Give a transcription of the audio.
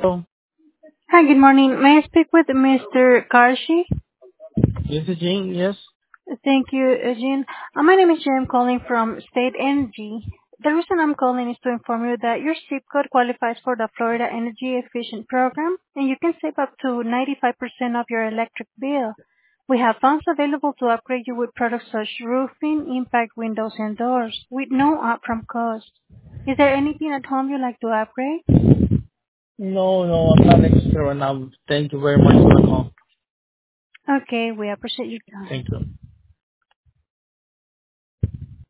Oh, Hi, good morning. May I speak with Mr. Karshi? this is Jing. Yes. Thank you, Eugene. My name is Jim. I'm calling from State Energy. The reason I'm calling is to inform you that your zip code qualifies for the Florida Energy Efficient Program, and you can save up to 95% of your electric bill. We have funds available to upgrade you with products such roofing, impact windows, and doors with no upfront cost. Is there anything at home you'd like to upgrade? No, no, I'm not interested right now. Thank you very much for the call. Okay, we appreciate your time. Thank you.